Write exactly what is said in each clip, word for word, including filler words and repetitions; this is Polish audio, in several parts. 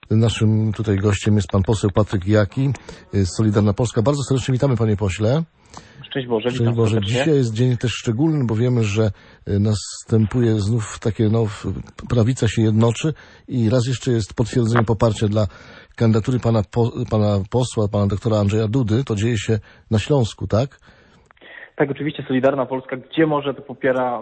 Naszym tutaj gościem jest pan poseł Patryk Jaki z Solidarna Polska. Bardzo serdecznie witamy, panie pośle. Szczęść Boże, Szczęść Boże. Dzisiaj jest dzień też szczególny, bo wiemy, że następuje znów takie, no, prawica się jednoczy i raz jeszcze jest potwierdzenie poparcia dla kandydatury pana, po, pana posła, pana doktora Andrzeja Dudy. To dzieje się na Śląsku, tak? Tak, oczywiście Solidarna Polska, gdzie może, to popiera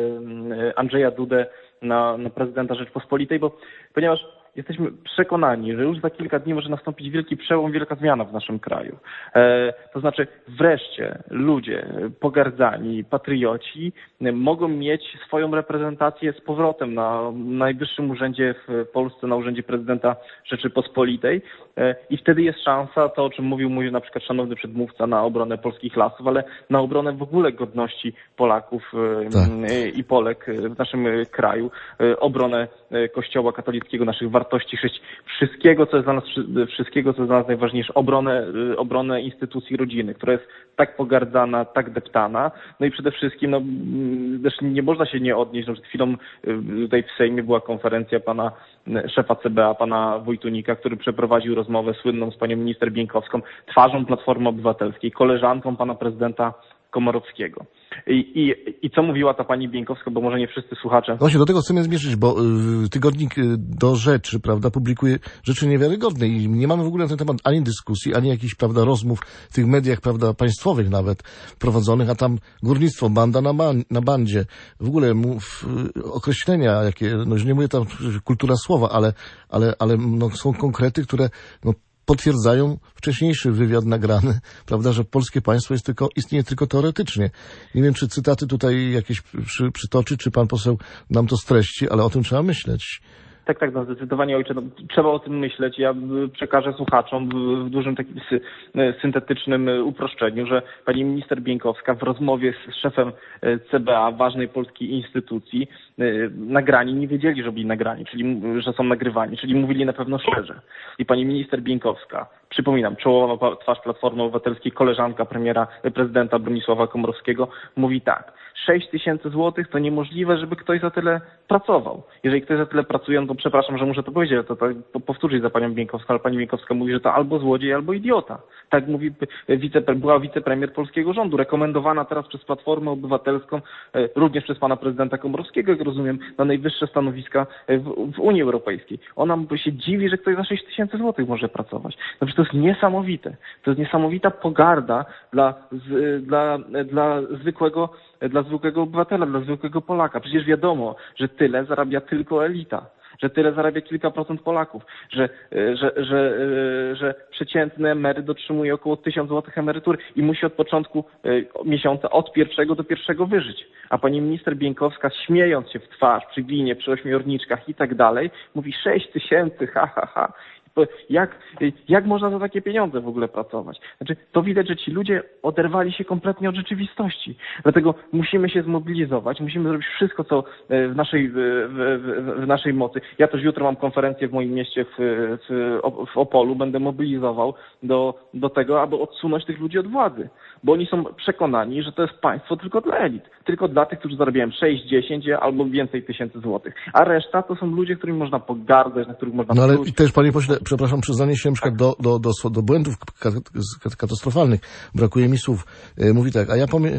Andrzeja Dudę na, na prezydenta Rzeczpospolitej, bo ponieważ jesteśmy przekonani, że już za kilka dni może nastąpić wielki przełom, wielka zmiana w naszym kraju. E, to znaczy wreszcie ludzie pogardzani, patrioci mogą mieć swoją reprezentację z powrotem na najwyższym urzędzie w Polsce, na urzędzie prezydenta Rzeczypospolitej. E, I wtedy jest szansa, to o czym mówił mój na przykład szanowny przedmówca, na obronę polskich lasów, ale na obronę w ogóle godności Polaków tak. e, i Polek w naszym kraju, e, obronę Kościoła katolickiego, naszych wartości, wszystkiego, co jest dla nas, wszystkiego, co jest dla nas najważniejsze, obronę, obronę instytucji rodziny, która jest tak pogardzana, tak deptana. No i przede wszystkim, no, też nie można się nie odnieść, że przed chwilą tutaj w Sejmie była konferencja pana szefa C B A, pana Wojtunika, który przeprowadził rozmowę słynną z panią minister Bieńkowską, twarzą Platformy Obywatelskiej, koleżanką pana prezydenta Komorowskiego. I, i, I co mówiła ta pani Bieńkowska, bo może nie wszyscy słuchacze... Właśnie do tego chcemy zmierzyć, bo y, tygodnik y, Do Rzeczy, prawda, publikuje rzeczy niewiarygodne i nie mamy w ogóle na ten temat ani dyskusji, ani jakichś, prawda, rozmów w tych mediach, prawda, państwowych nawet prowadzonych, a tam górnictwo, banda na, ban, na bandzie. W ogóle mów, y, określenia, jakie, no już nie mówię tam kultura słowa, ale, ale, ale no, są konkrety, które, no, potwierdzają wcześniejszy wywiad nagrany, prawda, że polskie państwo jest tylko, istnieje tylko teoretycznie. Nie wiem, czy cytaty tutaj jakieś przy, przytoczy, czy pan poseł nam to streści, ale o tym trzeba myśleć. Tak, tak, no zdecydowanie ojcze, no, trzeba o tym myśleć. Ja przekażę słuchaczom w dużym takim sy, syntetycznym uproszczeniu, że pani minister Bieńkowska w rozmowie z szefem C B A, ważnej polskiej instytucji, nagrani nie wiedzieli, że byli nagrani, czyli że są nagrywani, czyli mówili na pewno szczerze. I pani minister Bieńkowska, przypominam, czołowa twarz Platformy Obywatelskiej, koleżanka premiera, prezydenta Bronisława Komorowskiego, mówi tak: sześć tysięcy złotych to niemożliwe, żeby ktoś za tyle pracował. Jeżeli ktoś za tyle pracuje, no to przepraszam, że muszę to powiedzieć, to, to powtórzyć za panią Bieńkowską, ale pani Bieńkowska mówi, że to albo złodziej, albo idiota. Tak mówi wicepre, była wicepremier polskiego rządu, rekomendowana teraz przez Platformę Obywatelską, również przez pana prezydenta Komorowskiego, jak rozumiem, na najwyższe stanowiska w, w Unii Europejskiej. Ona się dziwi, że ktoś za sześć tysięcy złotych może pracować. No przecież to jest niesamowite. To jest niesamowita pogarda dla, z, dla, dla zwykłego dla zwykłego obywatela, dla zwykłego Polaka. Przecież wiadomo, że tyle zarabia tylko elita, że tyle zarabia kilka procent Polaków, że, że, że, że przeciętny emeryt otrzymuje około tysiąc złotych emerytury i musi od początku miesiąca od pierwszego do pierwszego wyżyć. A pani minister Bieńkowska, śmiejąc się w twarz, przy glinie, przy ośmiorniczkach i tak dalej, mówi sześć tysięcy, ha, ha, ha. Jak, jak można za takie pieniądze w ogóle pracować? Znaczy, to widać, że ci ludzie oderwali się kompletnie od rzeczywistości. Dlatego musimy się zmobilizować, musimy zrobić wszystko, co w naszej, w, w, w naszej mocy. Ja też jutro mam konferencję w moim mieście w, w, w Opolu. Będę mobilizował do, do tego, aby odsunąć tych ludzi od władzy. Bo oni są przekonani, że to jest państwo tylko dla elit. Tylko dla tych, którzy zarabiają sześć, dziesięć albo więcej tysięcy złotych. A reszta to są ludzie, którymi można pogardzać, na których można... No ale i też, panie pośle, przepraszam, przyznanie się na przykład do, do, do, do błędów katastrofalnych. Brakuje mi słów. Mówi tak, a ja pomyślałem,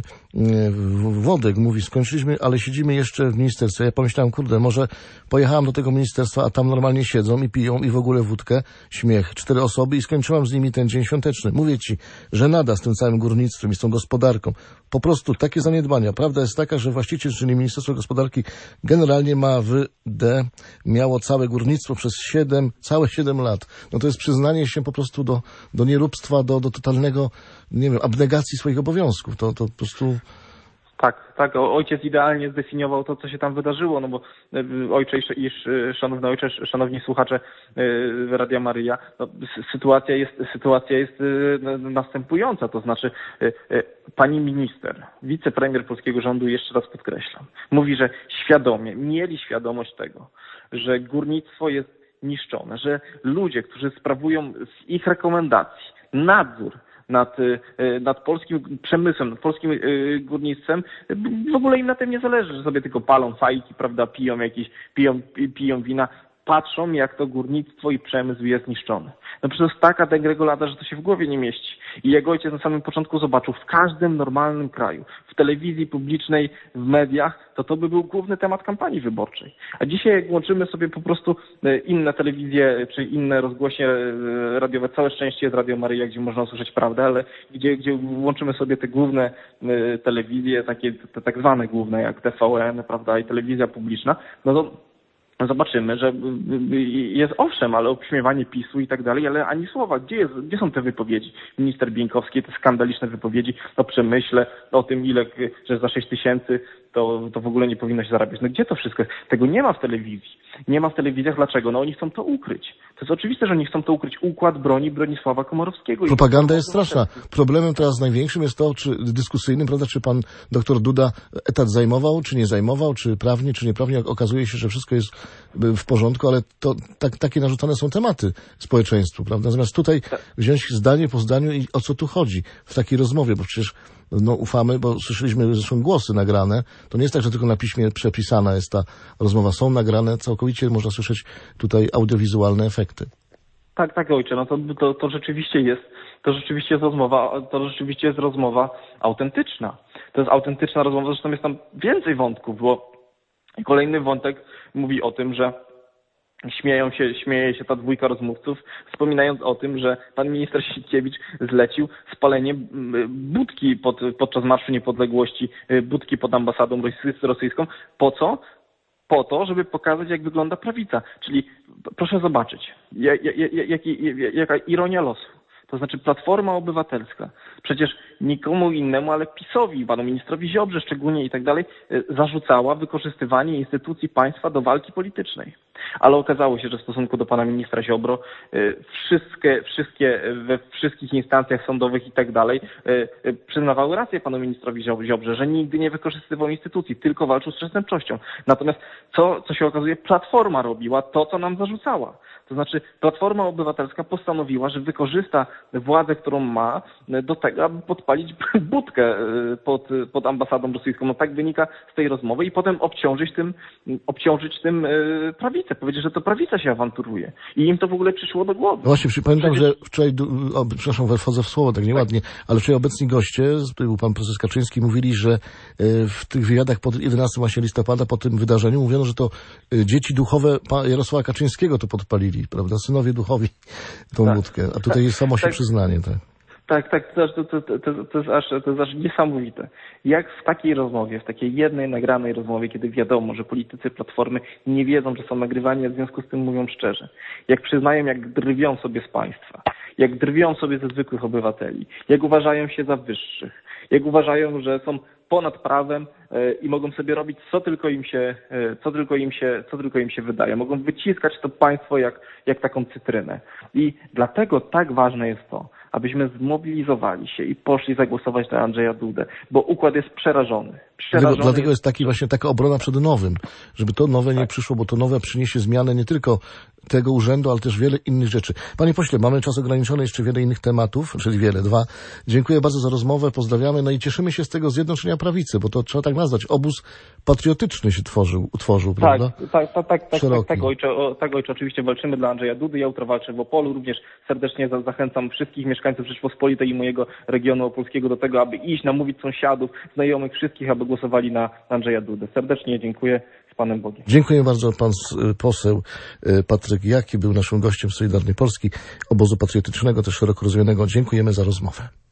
Wodek mówi, skończyliśmy, ale siedzimy jeszcze w ministerstwie. Ja pomyślałem, kurde, może pojechałem do tego ministerstwa, a tam normalnie siedzą i piją i w ogóle wódkę, śmiech, cztery osoby i skończyłam z nimi ten dzień świąteczny. Mówię ci, że nada z tym całym górnictwem i z tą gospodarką. Po prostu takie zaniedbania. Prawda jest taka, że właściciel, czyli Ministerstwo Gospodarki, generalnie ma w D, miało całe górnictwo przez siedem, całe siedem lat. No to jest przyznanie się po prostu do, do nieróbstwa, do, do totalnego, nie wiem, abnegacji swoich obowiązków. To, to po prostu... Tak, tak. Ojciec idealnie zdefiniował to, co się tam wydarzyło, no bo ojcze i szanowny ojcze, szanowni słuchacze Radia Maryja, no, sytuacja jest, sytuacja jest następująca, to znaczy pani minister, wicepremier polskiego rządu, jeszcze raz podkreślam, mówi, że świadomie, mieli świadomość tego, że górnictwo jest niszczone, że ludzie, którzy sprawują z ich rekomendacji nadzór nad, nad polskim przemysłem, nad polskim górnictwem, w ogóle im na tym nie zależy, że sobie tylko palą fajki, prawda, piją jakieś, piją, piją wina. patrzą, jak to górnictwo i przemysł jest niszczony. No przecież to jest taka degregulada, że to się w głowie nie mieści. I jego ojciec na samym początku zobaczył, w każdym normalnym kraju, w telewizji publicznej, w mediach, to to by był główny temat kampanii wyborczej. A dzisiaj jak łączymy sobie po prostu inne telewizje, czy inne rozgłośnie radiowe, całe szczęście jest Radio Maryja, gdzie można usłyszeć prawdę, ale gdzie, gdzie łączymy sobie te główne telewizje, takie te tak zwane główne, jak T V N, prawda, i telewizja publiczna, no to zobaczymy, że jest owszem, ale obśmiewanie PiSu i tak dalej, ale ani słowa. Gdzie, jest, gdzie są te wypowiedzi? Minister Bieńkowski, te skandaliczne wypowiedzi o przemyśle, o tym, ile, że za sześć tysięcy to, to w ogóle nie powinno się zarabiać. No gdzie to wszystko jest? Tego nie ma w telewizji. Nie ma w telewizjach. Dlaczego? No oni chcą to ukryć. To jest oczywiste, że oni chcą to ukryć. Układ broni Bronisława Komorowskiego. Propaganda jest straszna. Problemem teraz największym jest to, czy dyskusyjnym, prawda, czy pan doktor Duda etat zajmował, czy nie zajmował, czy prawnie, czy nieprawnie. Okazuje się, że wszystko jest w porządku, ale to tak, takie narzucane są tematy społeczeństwu, prawda? Zamiast tutaj wziąć zdanie po zdaniu i o co tu chodzi w takiej rozmowie, bo przecież no, ufamy, bo słyszeliśmy zresztą głosy nagrane. To nie jest tak, że tylko na piśmie przepisana jest ta rozmowa. Są nagrane, całkowicie można słyszeć tutaj audiowizualne efekty. Tak, tak, ojcze, no to, to, to rzeczywiście jest, to rzeczywiście jest rozmowa, to rzeczywiście jest rozmowa autentyczna. To jest autentyczna rozmowa, zresztą jest tam więcej wątków, bo kolejny wątek mówi o tym, że Śmieją się, śmieje się ta dwójka rozmówców, wspominając o tym, że pan minister Sienkiewicz zlecił spalenie budki pod, podczas Marszu Niepodległości, budki pod ambasadą rosyjską. Po co? Po to, żeby pokazać, jak wygląda prawica. Czyli proszę zobaczyć, jak, jak, jak, jaka ironia losu. To znaczy Platforma Obywatelska przecież nikomu innemu, ale PiS-owi, panu ministrowi Ziobrze szczególnie i tak dalej, zarzucała wykorzystywanie instytucji państwa do walki politycznej. Ale okazało się, że w stosunku do pana ministra Ziobro wszystkie, wszystkie we wszystkich instancjach sądowych i tak dalej przyznawały rację panu ministrowi Ziobrze, że nigdy nie wykorzystywał instytucji, tylko walczył z przestępczością. Natomiast co, co się okazuje, Platforma robiła to, co nam zarzucała. To znaczy Platforma Obywatelska postanowiła, że wykorzysta władzę, którą ma, do tego, aby podpalić budkę pod, pod ambasadą rosyjską. No tak wynika z tej rozmowy i potem obciążyć tym, obciążyć tym prawicę. Powiedzieć, że to prawica się awanturuje. I im to w ogóle przyszło do głowy. No właśnie, pamiętam, Przecież... że wczoraj, o, przepraszam, wchodzę w słowo tak nieładnie, ale wczoraj obecni goście, był pan prezes Kaczyński, mówili, że w tych wywiadach pod jedenastego właśnie listopada, po tym wydarzeniu, mówiono, że to dzieci duchowe Jarosława Kaczyńskiego to podpalili, prawda? Synowie duchowi tą tak. budkę. A tutaj jest samo się tak. przyznanie, tak. Tak, tak, to, to, to, to, to, jest aż, to jest aż niesamowite. Jak w takiej rozmowie, w takiej jednej nagranej rozmowie, kiedy wiadomo, że politycy Platformy nie wiedzą, że są nagrywani, a w związku z tym mówią szczerze. Jak przyznają, jak drwią sobie z państwa, jak drwią sobie ze zwykłych obywateli, jak uważają się za wyższych, jak uważają, że są ponad prawem i mogą sobie robić co tylko im się, co tylko im się, co tylko im się wydaje. Mogą wyciskać to państwo jak, jak taką cytrynę. I dlatego tak ważne jest to, abyśmy zmobilizowali się i poszli zagłosować na Andrzeja Dudę, bo układ jest przerażony. przerażony dlatego, dlatego jest taki właśnie taka obrona przed nowym, żeby to nowe tak. nie przyszło, bo to nowe przyniesie zmianę nie tylko tego urzędu, ale też wiele innych rzeczy. Panie pośle, mamy czas ograniczony, jeszcze wiele innych tematów, czyli wiele, dwa. Dziękuję bardzo za rozmowę, pozdrawiamy, no i cieszymy się z tego zjednoczenia prawicy, bo to trzeba tak nazwać. Obóz patriotyczny się tworzył, utworzył, tak, prawda? Tak, tak, tak, tak, tak, tak, ojcze, o, tak, ojcze, oczywiście walczymy dla Andrzeja Dudy, ja jutro walczę w Opolu, również serdecznie za, zachęcam wszystkich mieszkańców Rzeczpospolitej i mojego regionu opolskiego do tego, aby iść, namówić sąsiadów, znajomych, wszystkich, aby głosowali na Andrzeja Dudę. Serdecznie dziękuję. Z Panem Bogiem. Dziękuję bardzo. Pan poseł Patryk Jaki był naszym gościem z Solidarnej Polski, obozu patriotycznego, też szeroko rozumianego. Dziękujemy za rozmowę.